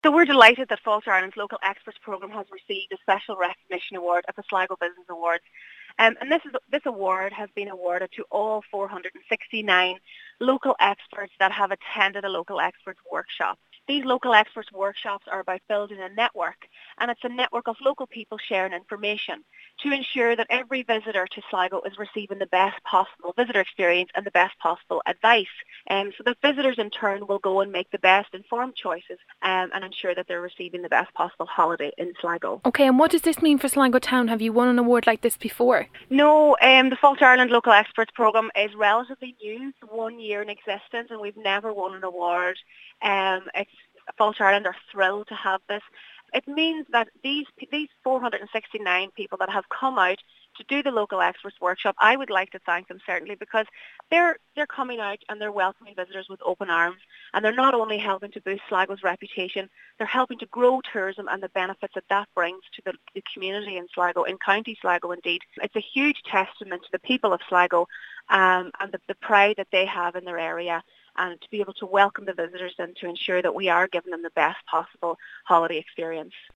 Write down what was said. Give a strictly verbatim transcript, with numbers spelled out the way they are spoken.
So we're delighted that Fáilte Ireland's Local Experts Programme has received a special recognition award at the Sligo Business Awards. Um, and this, is, this award has been awarded to all four hundred sixty-nine local experts that have attended a local experts workshop. These local experts workshops are about building a network, and it's a network of local people sharing information to ensure that every visitor to Sligo is receiving the best possible visitor experience and the best possible advice. Um, so that visitors in turn will go and make the best informed choices um, and ensure that they're receiving the best possible holiday in Sligo. Okay, and what does this mean for Sligo Town? Have you won an award like this before? No, um, the Fáilte Ireland Local Experts Programme is relatively new. It's one year in existence and we've never won an award. Um, it's, Fáilte Ireland are thrilled to have this. It means that these these four hundred sixty-nine people that have come out to do the local experts workshop, I would like to thank them certainly, because they're they're coming out and they're welcoming visitors with open arms, and they're not only helping to boost Sligo's reputation, they're helping to grow tourism and the benefits that that brings to the, the community in Sligo, in County Sligo indeed. It's a huge testament to the people of Sligo um, and the, the pride that they have in their area, and to be able to welcome the visitors and to ensure that we are giving them the best possible holiday experience.